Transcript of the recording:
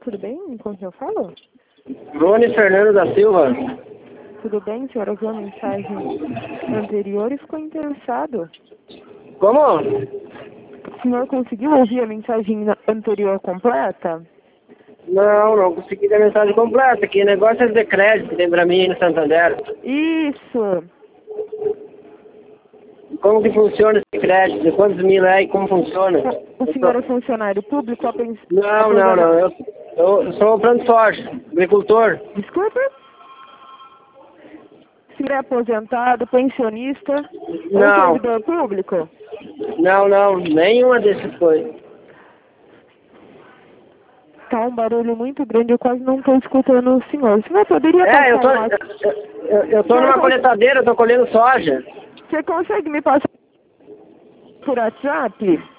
tudo bem? Com quem eu falo? Rony Fernando da Silva. Tudo bem, senhora? Ouviu a mensagem anterior e ficou interessado. Como? O senhor conseguiu ouvir a mensagem anterior completa? Não consegui a mensagem completa. Que negócio é de crédito que tem pra mim no Santander. Isso! Como que funciona esse crédito? De quantos mil é e como funciona? O senhor é funcionário público? Não. Eu sou plano de soja, agricultor. Desculpa? O senhor é aposentado, pensionista ou Não. servidor público? Não. Nenhuma dessas coisas. Tá um barulho muito grande, eu quase não estou escutando o senhor. O senhor poderia passar Eu tô numa coletadeira, eu tô colhendo soja. Você consegue me passar por WhatsApp?